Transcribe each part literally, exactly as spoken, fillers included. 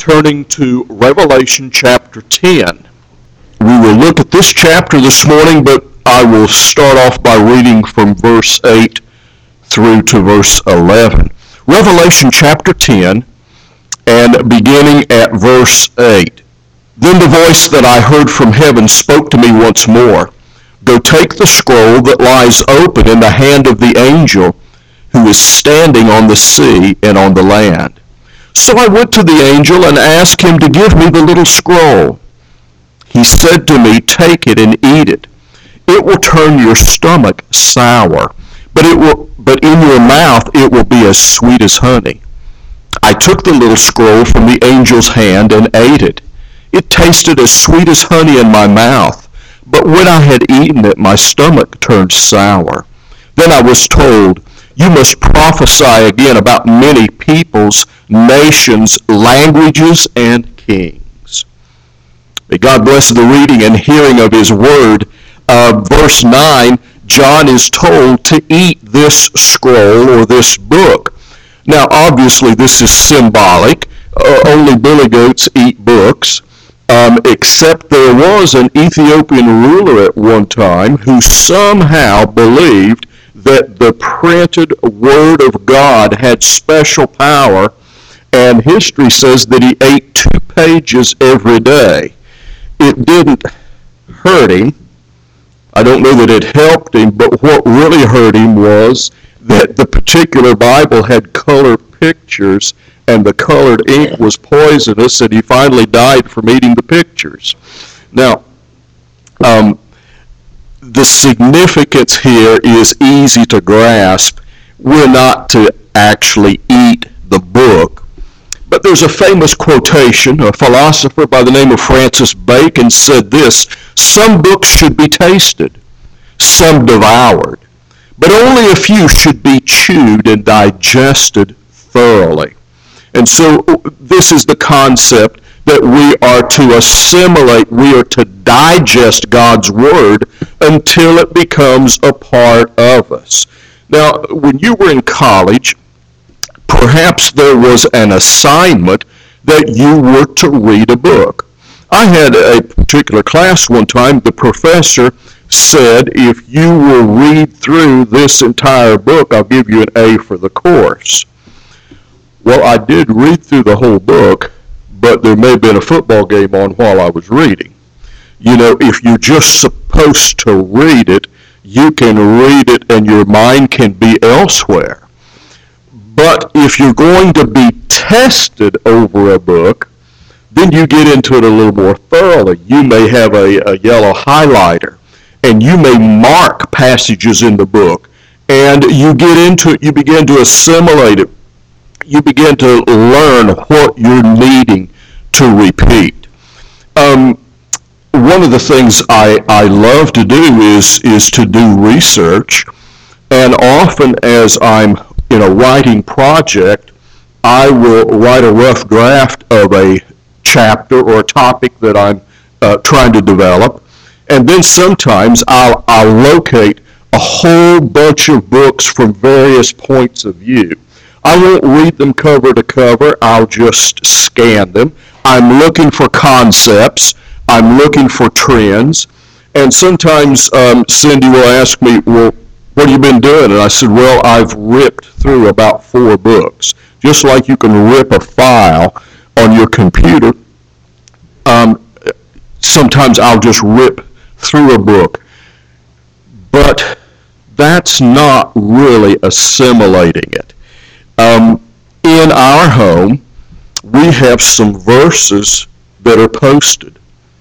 turning to Revelation chapter ten. We will look at this chapter this morning, but I will start off by reading from verse eight through to verse eleven. Revelation chapter ten, and beginning at verse eight. Then the voice that I heard from heaven spoke to me once more. Go take the scroll that lies open in the hand of the angel who is standing on the sea and on the land. So I went to the angel and asked him to give me the little scroll. He said to me, take it and eat it. It will turn your stomach sour, but it will, but in your mouth it will be as sweet as honey. I took the little scroll from the angel's hand and ate it. It tasted as sweet as honey in my mouth, but when I had eaten it, my stomach turned sour. Then I was told, you must prophesy again about many peoples, nations, languages, and kings. May God bless the reading and hearing of his word. Uh, verse nine, John is told to eat this scroll or this book. Now, obviously, this is symbolic. Uh, only billy goats eat books. Um, except there was an Ethiopian ruler at one time who somehow believed that the printed Word of God had special power, and history says that he ate two pages every day. It didn't hurt him. I don't know that it helped him, but what really hurt him was that the particular Bible had color pictures, and the colored ink was poisonous, and he finally died from eating the pictures. Now, um, the significance here is easy to grasp. We're not to actually eat the book. But there's a famous quotation. A philosopher by the name of Francis Bacon said this, some books should be tasted, some devoured, but only a few should be chewed and digested thoroughly. And so this is the concept that we are to assimilate, we are to digest God's Word until it becomes a part of us. Now, when you were in college, perhaps there was an assignment that you were to read a book. I had a particular class one time, the professor said, if you will read through this entire book, I'll give you an A for the course. Well, I did read through the whole book, but there may have been a football game on while I was reading. You know, if you're just supposed to read it, you can read it and your mind can be elsewhere. But if you're going to be tested over a book, then you get into it a little more thoroughly. You may have a, a yellow highlighter, and you may mark passages in the book, and you get into it, you begin to assimilate it. You begin to learn what you're needing to repeat. Um, one of the things I, I love to do is, is to do research, and often as I'm in a writing project, I will write a rough draft of a chapter or a topic that I'm uh, trying to develop, and then sometimes I'll, I'll locate a whole bunch of books from various points of view. I won't read them cover to cover. I'll just scan them. I'm looking for concepts. I'm looking for trends. And sometimes um, Cindy will ask me, well, what have you been doing? And I said, well, I've ripped through about four books. Just like you can rip a file on your computer, um, sometimes I'll just rip through a book. But that's not really assimilating it. Um, in our home, we have some verses that are posted.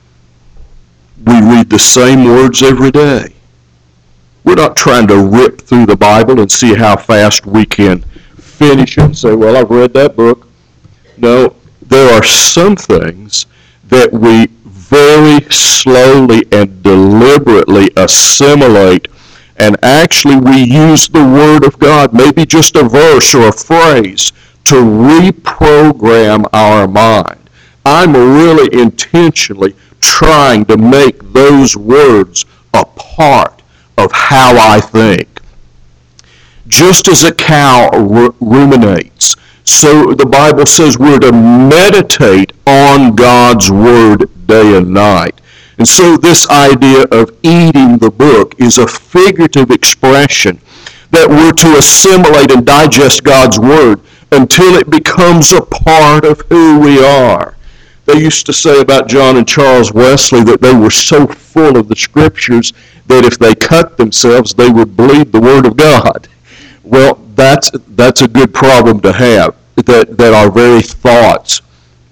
We read the same words every day. We're not trying to rip through the Bible and see how fast we can finish it and say, well, I've read that book. No, there are some things that we very slowly and deliberately assimilate, and actually we use the Word of God, maybe just a verse or a phrase, to reprogram our mind. I'm really intentionally trying to make those words a part of how I think. Just as a cow ruminates, So the Bible says we're to meditate on God's Word day and night. And so this idea of eating the book is a figurative expression that we're to assimilate and digest God's Word until it becomes a part of who we are. They used to say about John and Charles Wesley that they were so full of the Scriptures that if they cut themselves, they would bleed the Word of God. Well, that's that's a good problem to have, that, that our very thoughts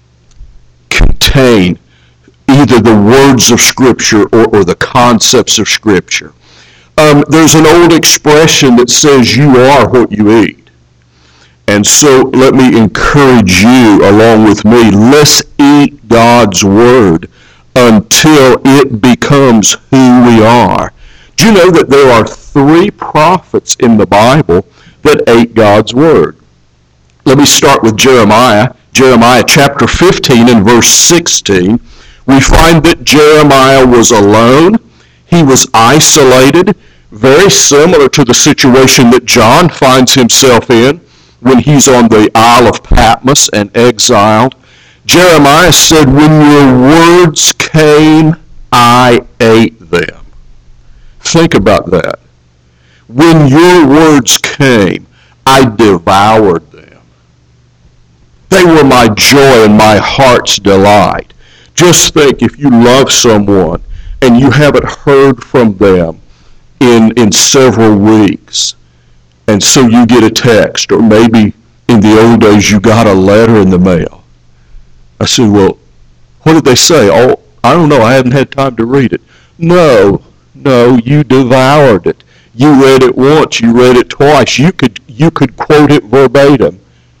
contain either the words of Scripture or, or the concepts of Scripture. Um, there's an old expression that says you are what you eat. And so let me encourage you, along with me, let's eat God's Word until it becomes who we are. Do you know that there are three prophets in the Bible that ate God's Word? Let me start with Jeremiah. Jeremiah chapter fifteen and verse sixteen. We find that Jeremiah was alone. He was isolated, very similar to the situation that John finds himself in when he's on the Isle of Patmos and exiled. Jeremiah said, when your words came, I ate them. Think about that. When your words came, I devoured them. They were my joy and my heart's delight. Just think, if you love someone and you haven't heard from them in, in several weeks, and so you get a text, or maybe in the old days you got a letter in the mail. I said, well, what did they say? Oh, I don't know, I hadn't had time to read it. No, no, you devoured it. You read it once, you read it twice. You could, you could quote it verbatim,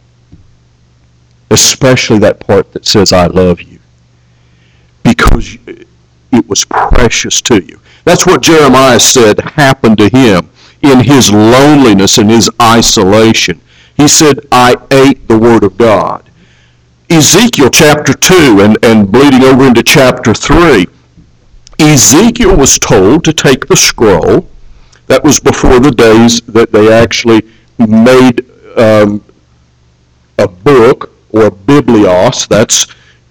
especially that part that says, I love you, because it was precious to you. That's what Jeremiah said happened to him in his loneliness and his isolation. He said, I ate the Word of God. Ezekiel chapter two and, and bleeding over into chapter three, Ezekiel was told to take the scroll. That was before the days that they actually made um, a book, or biblios. That's,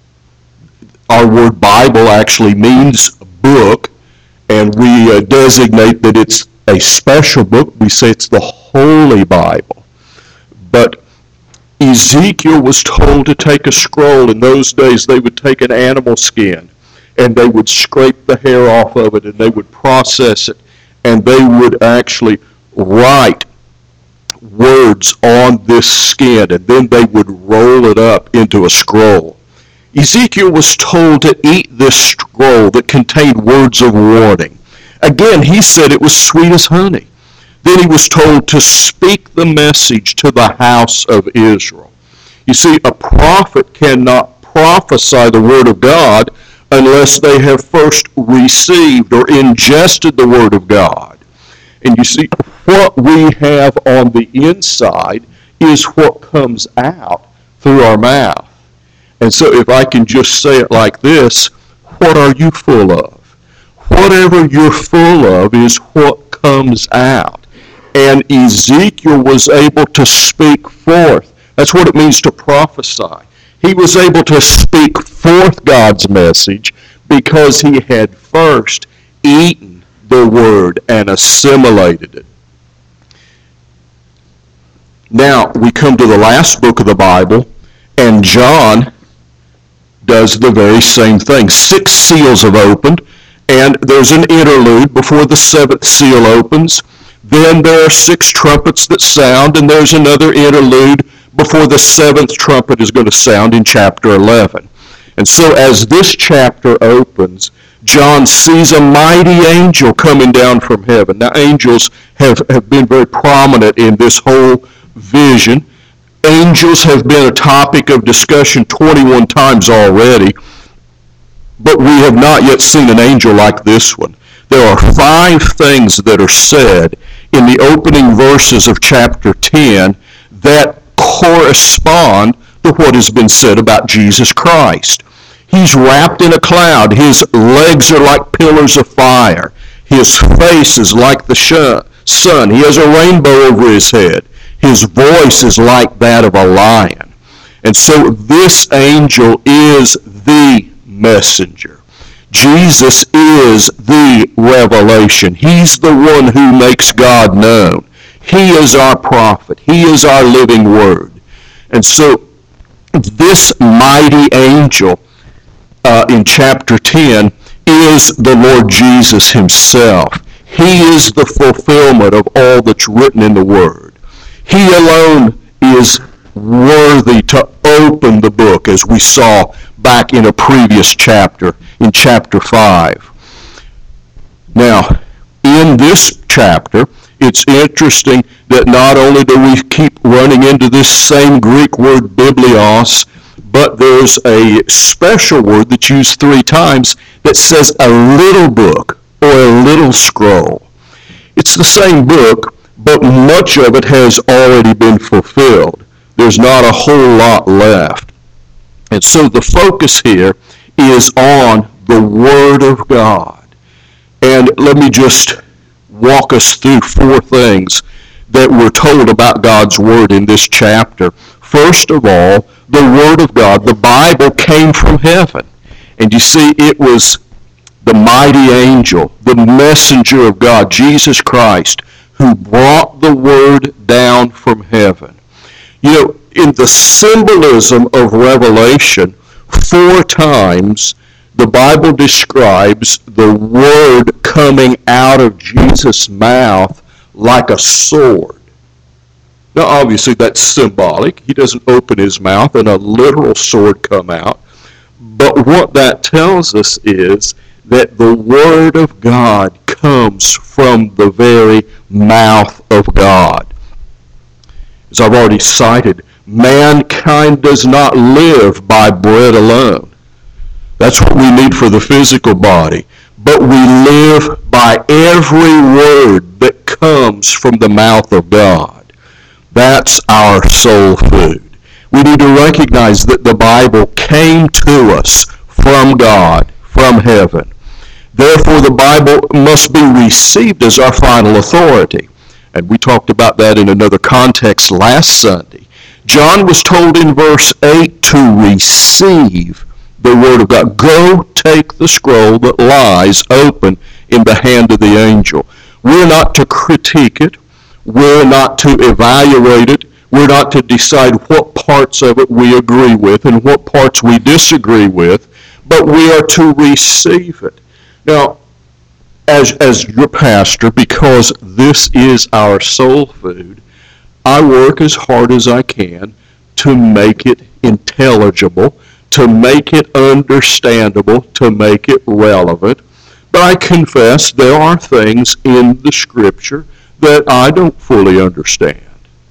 our word Bible actually means book, and we uh, designate that it's a special book. We say it's the Holy Bible. But Ezekiel was told to take a scroll. In those days, they would take an animal skin, and they would scrape the hair off of it, and they would process it, and they would actually write words on this skin, and then they would roll it up into a scroll. Ezekiel was told to eat this scroll that contained words of warning. Again, he said it was sweet as honey. Then he was told to speak the message to the house of Israel. You see, a prophet cannot prophesy the Word of God unless they have first received or ingested the Word of God. And you see, what we have on the inside is what comes out through our mouth. And so if I can just say it like this, what are you full of? Whatever you're full of is what comes out. And Ezekiel was able to speak forth. That's what it means to prophesy. He was able to speak forth God's message because he had first eaten the Word and assimilated it. Now, we come to the last book of the Bible, and John does the very same thing. Six seals have opened, and there's an interlude before the seventh seal opens. Then there are six trumpets that sound, and there's another interlude before the seventh trumpet is going to sound in chapter eleven. And so as this chapter opens, John sees a mighty angel coming down from heaven. Now, angels have, have been very prominent in this whole vision. Angels have been a topic of discussion twenty-one times already, but we have not yet seen an angel like this one. There are five things that are said in the opening verses of chapter ten that correspond to what has been said about Jesus Christ. He's wrapped in a cloud. His legs are like pillars of fire. His face is like the sun. He has a rainbow over his head. His voice is like that of a lion. And so this angel is the messenger. Jesus is the revelation. He's the one who makes God known. He is our prophet. He is our living word. And so this mighty angel uh, in chapter ten is the Lord Jesus himself. He is the fulfillment of all that's written in the Word. He alone is worthy to open the book, as we saw back in a previous chapter, in chapter five. Now, in this chapter, it's interesting that not only do we keep running into this same Greek word biblios, but there's a special word that's used three times that says a little book or a little scroll. It's the same book, but much of it has already been fulfilled. There's not a whole lot left. And so the focus here is on the Word of God. And let me just walk us through four things that we're told about God's Word in this chapter. First of all, the Word of God, the Bible, came from heaven. And you see, it was the mighty angel, the messenger of God, Jesus Christ, who brought the Word down from heaven. You know, in the symbolism of Revelation, four times the Bible describes the Word coming out of Jesus' mouth like a sword. Now, obviously, that's symbolic. He doesn't open his mouth and a literal sword come out. But what that tells us is that the Word of God comes from the very mouth of God. As I've already cited, mankind does not live by bread alone. That's what we need for the physical body. But we live by every word that comes from the mouth of God. That's our soul food. We need to recognize that the Bible came to us from God, from heaven. Therefore, the Bible must be received as our final authority. And we talked about that in another context last Sunday. John was told in verse eight to receive the Word of God. Go take the scroll that lies open in the hand of the angel. We're not to critique it. We're not to evaluate it. We're not to decide what parts of it we agree with and what parts we disagree with, but we are to receive it. Now, as, as your pastor, because this is our soul food, I work as hard as I can to make it intelligible, to make it understandable, to make it relevant. But I confess there are things in the Scripture that I don't fully understand.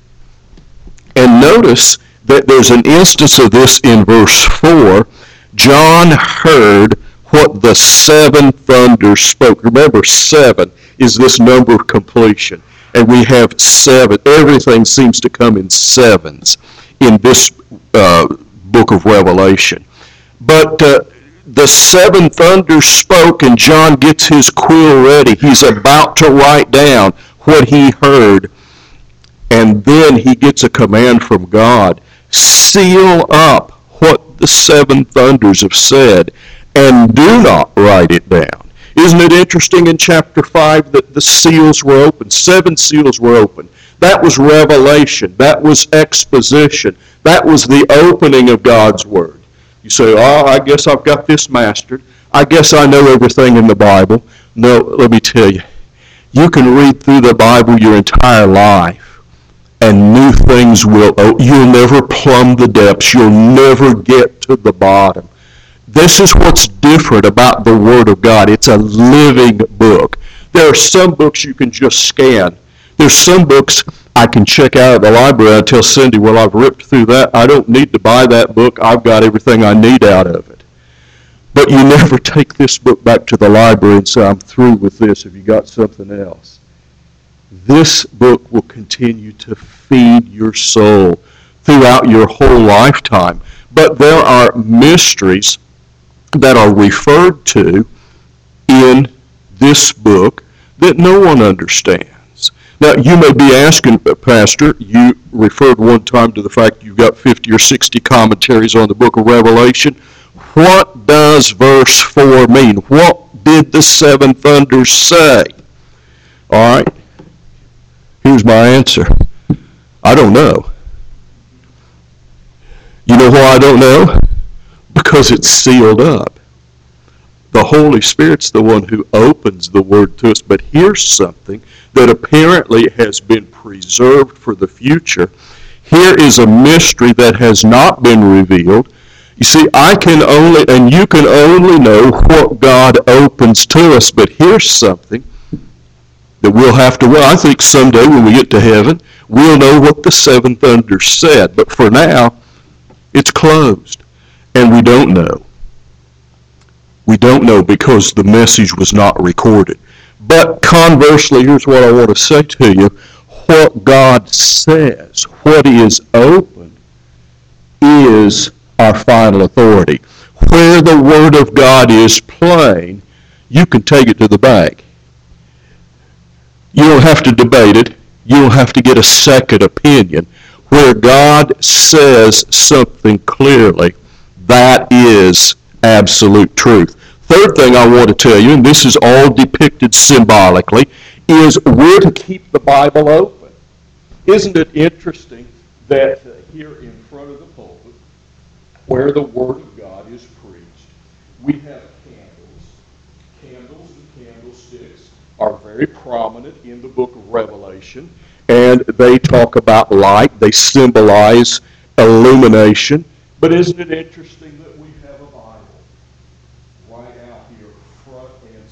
And notice that there's an instance of this in verse four. John heard what the seven thunders spoke. Remember, seven is this number of completion. And we have seven. Everything seems to come in sevens in this uh, book of Revelation. But uh, the seven thunders spoke, and John gets his quill ready. He's about to write down what he heard, and then he gets a command from God. Seal up what the seven thunders have said, and do not write it down. Isn't it interesting in chapter five that the seals were open? Seven seals were open. That was revelation. That was exposition. That was the opening of God's Word. You say, oh, I guess I've got this mastered. I guess I know everything in the Bible. No, let me tell you. You can read through the Bible your entire life, and new things will, you'll never plumb the depths. You'll never get to the bottom. This is what's different about the Word of God. It's a living book. There are some books you can just scan. There's some books I can check out of the library and tell Cindy, well, I've ripped through that. I don't need to buy that book. I've got everything I need out of it. But you never take this book back to the library and say, I'm through with this. Have you got something else? This book will continue to feed your soul throughout your whole lifetime. But there are mysteries that are referred to in this book that no one understands. Now, you may be asking, Pastor, you referred one time to the fact you've got fifty or sixty commentaries on the book of Revelation. What does verse four mean? What did the seven thunders say? All right, here's my answer. I don't know. You know why I don't know? Because it's sealed up. The Holy Spirit's the one who opens the Word to us. But here's something that apparently has been preserved for the future. Here is a mystery that has not been revealed. You see, I can only, and you can only know what God opens to us. But here's something that we'll have to, well, I think someday when we get to heaven, we'll know what the seven thunders said. But for now, it's closed, and we don't know. We don't know because the message was not recorded. But conversely, here's what I want to say to you. What God says, what is open, is our final authority. Where the Word of God is plain, you can take it to the bank. You don't have to debate it. You don't have to get a second opinion. Where God says something clearly, that is absolute truth. Third thing I want to tell you, and this is all depicted symbolically, is we're to keep the Bible open. Isn't it interesting that uh, here in front of the pulpit, where the Word of God is preached, we have candles. Candles and candlesticks are very prominent in the book of Revelation, and they talk about light. They symbolize illumination. But isn't it interesting that we have a Bible right out here, front and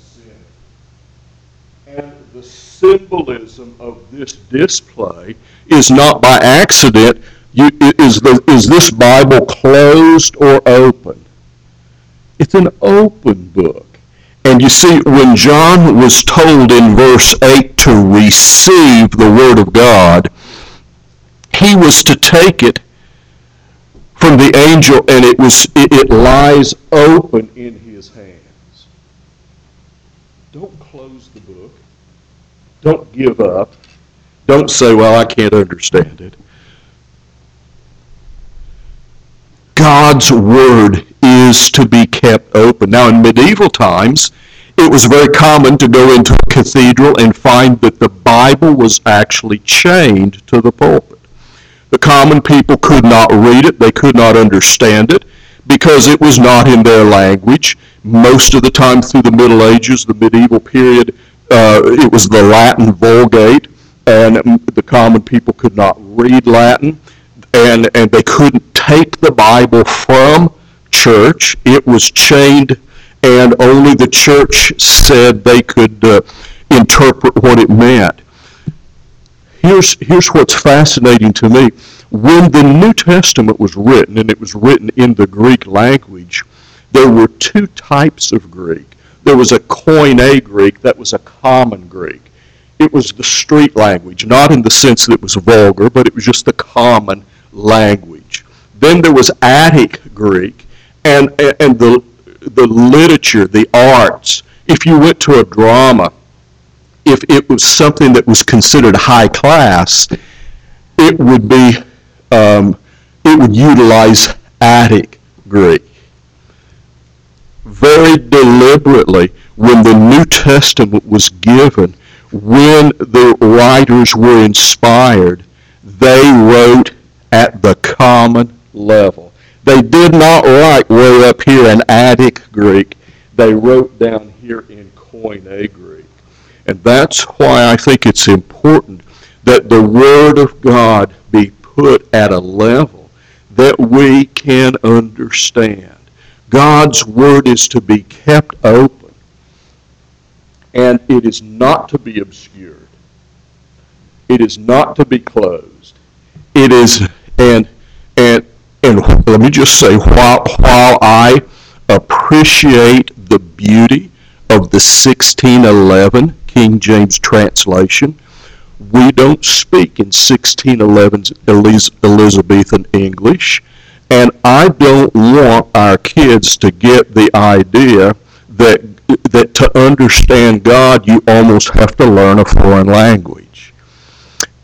center? And the symbolism of this display is not by accident. You, is, the, is this Bible closed or open? It's an open book. And you see, when John was told in verse eight to receive the Word of God, he was to take it from the angel, and it was it, it lies open in his hands. Don't close the book. Don't give up. Don't say, well, I can't understand it. God's Word is to be kept open. Now, in medieval times, it was very common to go into a cathedral and find that the Bible was actually chained to the pulpit. The common people could not read it. They could not understand it because it was not in their language. Most of the time through the Middle Ages, the medieval period, uh, it was the Latin Vulgate, and the common people could not read Latin, and, and they couldn't take the Bible from church. It was chained, and only the church said they could uh, interpret what it meant. Here's, here's what's fascinating to me. When the New Testament was written, and it was written in the Greek language, there were two types of Greek. There was a Koine Greek, that was a common Greek. It was the street language, not in the sense that it was vulgar, but it was just the common language. Then there was Attic Greek, and, and the, the literature, the arts. If you went to a drama, if it was something that was considered high class, it would be, um, it would utilize Attic Greek. Very deliberately, when the New Testament was given, when the writers were inspired, they wrote at the common level. They did not write way up here in Attic Greek. They wrote down here in Koine Greek. And that's why I think it's important that the Word of God be put at a level that we can understand. God's Word is to be kept open, and it is not to be obscured. It is not to be closed. It is, and and and let me just say, while while I appreciate the beauty of the sixteen eleven King James translation, we don't speak in sixteen eleven Elizabethan English, and I don't want our kids to get the idea that that to understand God you almost have to learn a foreign language.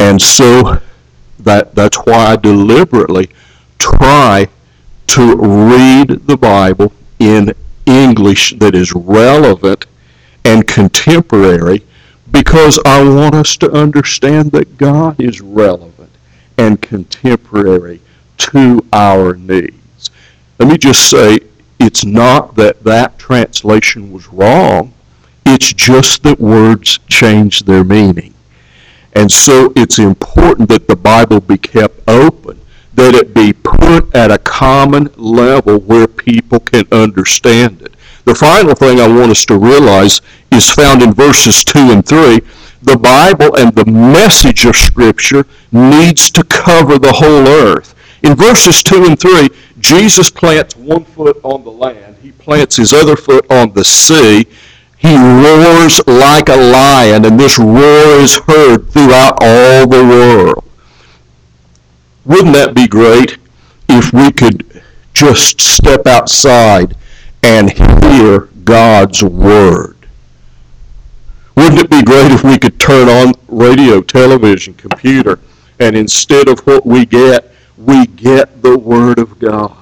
And so that that's why I deliberately try to read the Bible in English that is relevant and contemporary, because I want us to understand that God is relevant and contemporary to our needs. Let me just say, it's not that that translation was wrong, it's just that words change their meaning. And so it's important that the Bible be kept open, that it be put at a common level where people can understand it. The final thing I want us to realize is found in verses two and three. The Bible and the message of Scripture needs to cover the whole earth. In verses two and three, Jesus plants one foot on the land. He plants his other foot on the sea. He roars like a lion, and this roar is heard throughout all the world. Wouldn't that be great if we could just step outside and hear God's Word? Wouldn't it be great if we could turn on radio, television, computer, and instead of what we get, we get the Word of God?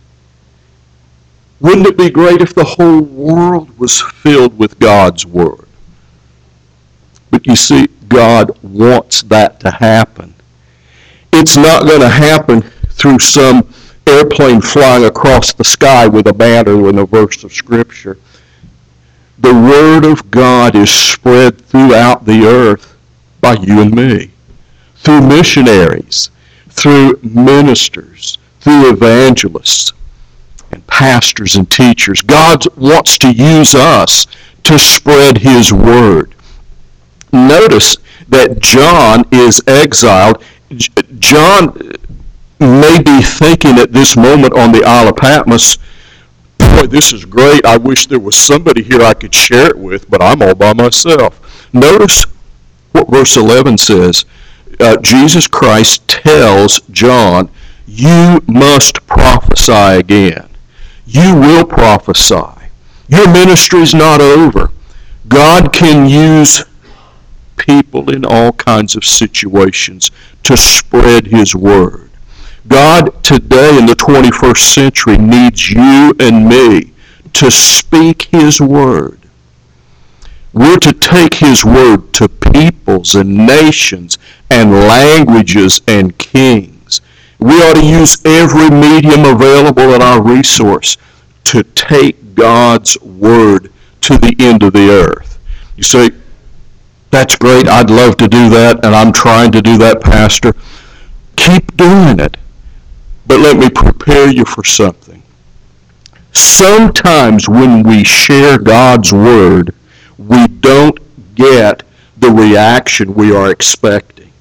Wouldn't it be great if the whole world was filled with God's Word? But you see, God wants that to happen. It's not going to happen through some airplane flying across the sky with a banner and a verse of Scripture. The Word of God is spread throughout the earth by you and me, through missionaries, through ministers, through evangelists, and pastors and teachers. God wants to use us to spread His Word. Notice that John is exiled. John may be thinking at this moment on the Isle of Patmos, boy, this is great. I wish there was somebody here I could share it with, but I'm all by myself. Notice what verse eleven says. Uh, Jesus Christ tells John, you must prophesy again. You will prophesy. Your ministry's not over. God can use people in all kinds of situations to spread His Word. God today in the twenty-first century needs you and me to speak His Word. We're to take His Word to peoples and nations and languages and kings. We ought to use every medium available at our resource to take God's Word to the end of the earth. You say, that's great, I'd love to do that, and I'm trying to do that, Pastor. Keep doing it. But let me prepare you for something. Sometimes when we share God's Word, we don't get the reaction we are expecting.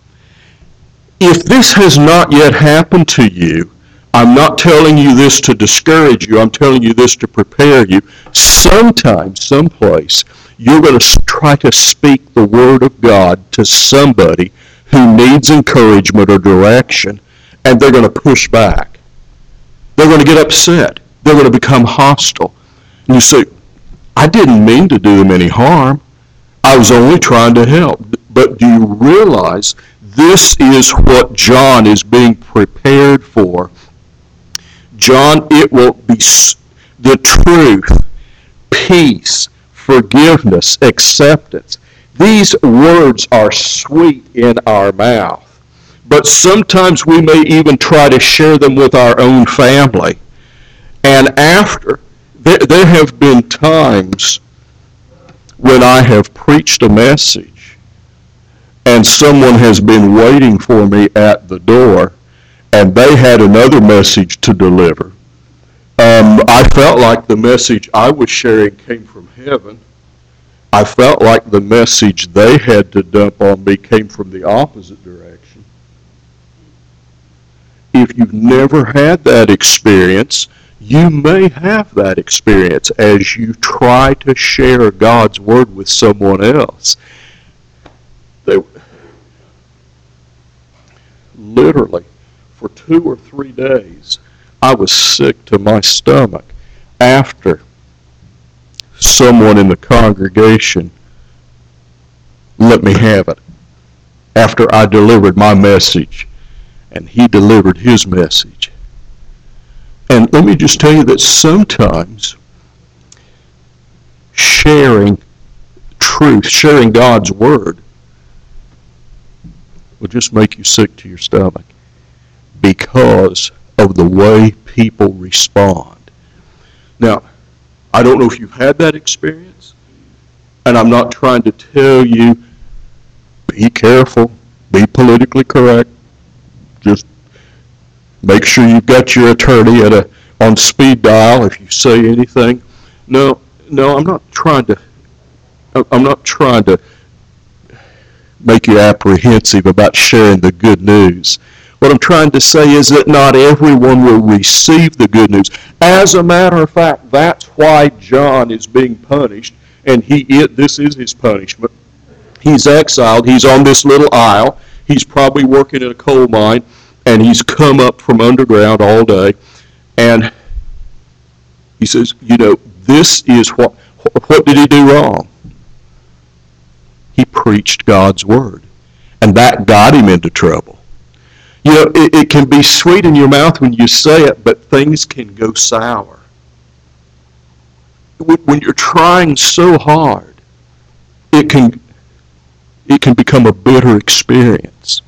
If this has not yet happened to you, I'm not telling you this to discourage you. I'm telling you this to prepare you. Sometime, someplace, you're going to try to speak the Word of God to somebody who needs encouragement or direction, and they're going to push back. They're going to get upset. They're going to become hostile. And you say, I didn't mean to do them any harm. I was only trying to help. But do you realize this is what John is being prepared for? John, it will be the truth, peace, forgiveness, acceptance. These words are sweet in our mouth. But sometimes we may even try to share them with our own family. And after, there, there have been times when I have preached a message and someone has been waiting for me at the door and they had another message to deliver. Um, I felt like the message I was sharing came from heaven. I felt like the message they had to dump on me came from the opposite direction. If you've never had that experience, you may have that experience as you try to share God's Word with someone else. They, literally, for two or three days, I was sick to my stomach after someone in the congregation let me have it. after I delivered my message and he delivered his message. And let me just tell you that sometimes sharing truth, sharing God's word, will just make you sick to your stomach because of the way people respond. Now, I don't know if you've had that experience, and I'm not trying to tell you, be careful, be politically correct, just make sure you've got your attorney at a on speed dial if you say anything. No, no, I'm not trying to, I'm not trying to make you apprehensive about sharing the good news. What I'm trying to say is that not everyone will receive the good news. As a matter of fact, that's why John is being punished, and he it, this is his punishment. He's exiled. He's on this little isle. He's probably working in a coal mine, and he's come up from underground all day. And he says, you know, this is what, what did he do wrong? He preached God's word, and that got him into trouble. You know, it, it can be sweet in your mouth when you say it, but things can go sour. When you're trying so hard, it can it can become a bitter experience.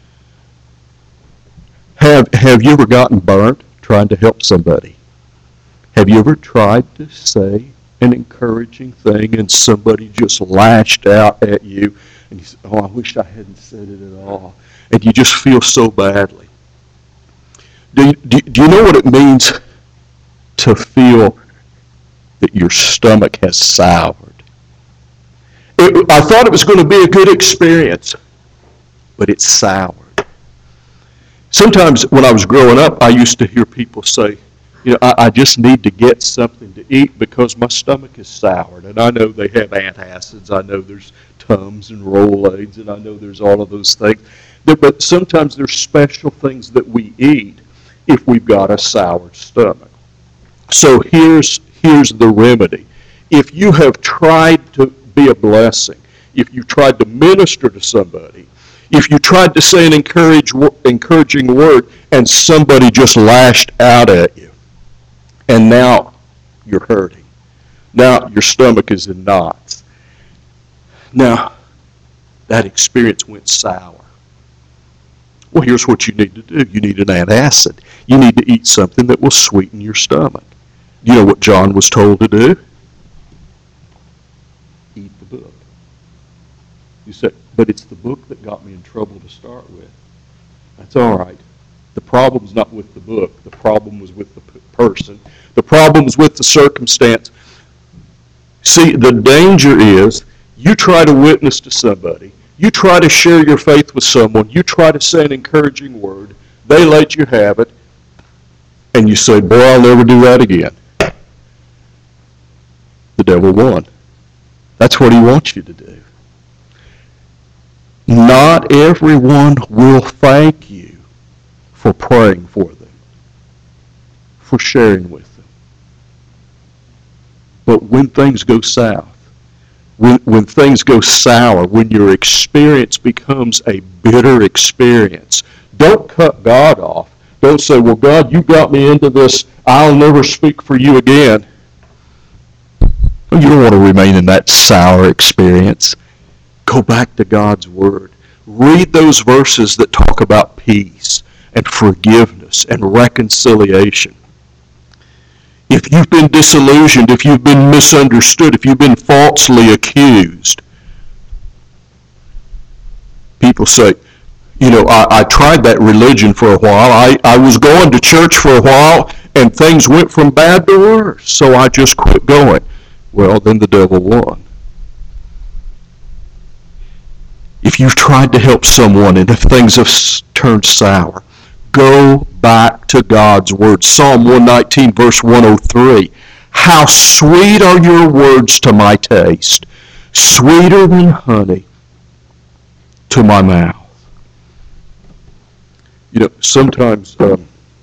Have Have you ever gotten burnt trying to help somebody? Have you ever tried to say an encouraging thing and somebody just lashed out at you and you say, oh, I wish I hadn't said it at all, and you just feel so badly? Do you, do, do you know what it means to feel that your stomach has soured? It, I thought it was going to be a good experience, but it's soured. Sometimes when I was growing up, I used to hear people say, you know, I, I just need to get something to eat because my stomach is soured. And I know they have antacids. I know there's Tums and Rolaids, and I know there's all of those things. But sometimes there's special things that we eat if we've got a soured stomach. So here's here's the remedy. If you have tried to be a blessing, if you tried to minister to somebody, if you tried to say an encourage, encouraging word and somebody just lashed out at you, and now you're hurting. Now your stomach is in knots. Now that experience went sour. Well, here's what you need to do. You need an antacid. You need to eat something that will sweeten your stomach. You know what John was told to do? Eat the book. You say, but it's the book that got me in trouble to start with. That's all right. The problem's not with the book. The problem was with the p- person. The problem's with the circumstance. See, the danger is you try to witness to somebody. You try to share your faith with someone. You try to say an encouraging word. They let you have it. And you say, boy, I'll never do that again. The devil won. That's what he wants you to do. Not everyone will thank you for praying for them, for sharing with them. But when things go south, when, when things go sour, when your experience becomes a bitter experience, don't cut God off. Don't say, well, God, you got me into this. I'll never speak for you again. You don't want to remain in that sour experience. Go back to God's Word. Read those verses that talk about peace and forgiveness and reconciliation. If you've been disillusioned, if you've been misunderstood, if you've been falsely accused, people say, you know, I, I tried that religion for a while. I, I was going to church for a while, and things went from bad to worse, so I just quit going. Well, then the devil won. If you've tried to help someone and if things have turned sour, go back to God's Word. Psalm one nineteen, verse one oh three. How sweet are your words to my taste, sweeter than honey to my mouth. You know, sometimes um,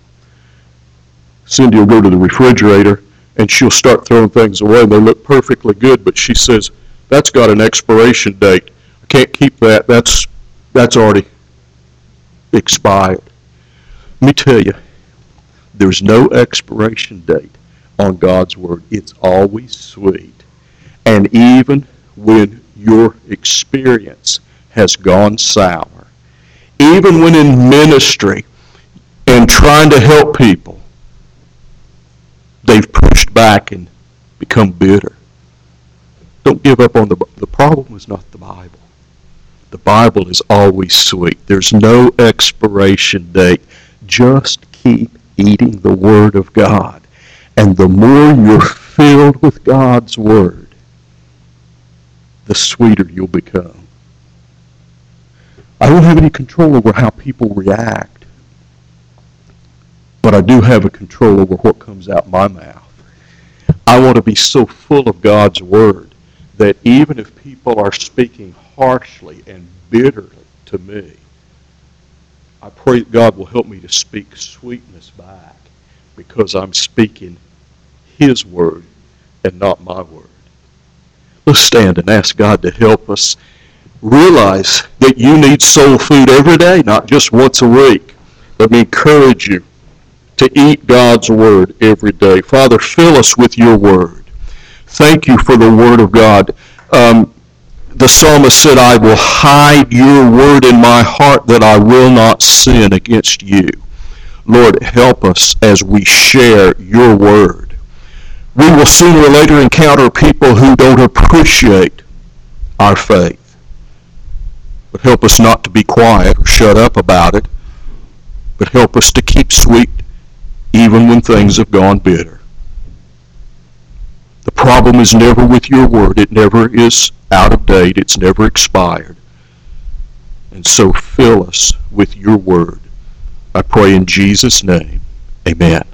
Cindy will go to the refrigerator and she'll start throwing things away and they look perfectly good, but she says, that's got an expiration date. I can't keep that. That's That's already expired. Let me tell you, there's no expiration date on God's Word. It's always sweet. And even when your experience has gone sour, even when in ministry and trying to help people, they've pushed back and become bitter. Don't give up on the Bible. The problem is not the Bible. The Bible is always sweet. There's no expiration date. Just keep eating the Word of God. And the more you're filled with God's Word, the sweeter you'll become. I don't have any control over how people react, but I do have a control over what comes out my mouth. I want to be so full of God's Word that even if people are speaking harshly and bitterly to me, I pray that God will help me to speak sweetness back because I'm speaking His Word and not my word. Let's stand and ask God to help us realize that you need soul food every day, not just once a week. Let me encourage you to eat God's Word every day. Father, fill us with your Word. Thank you for the Word of God. Um, the psalmist said, I will hide your Word in my heart that I will not sin against you. Lord, help us as we share your Word. We will sooner or later encounter people who don't appreciate our faith. But help us not to be quiet or shut up about it, but help us to keep sweet even when things have gone bitter. The problem is never with your Word. It never is out of date. It's never expired. And so fill us with your Word. I pray in Jesus' name. Amen.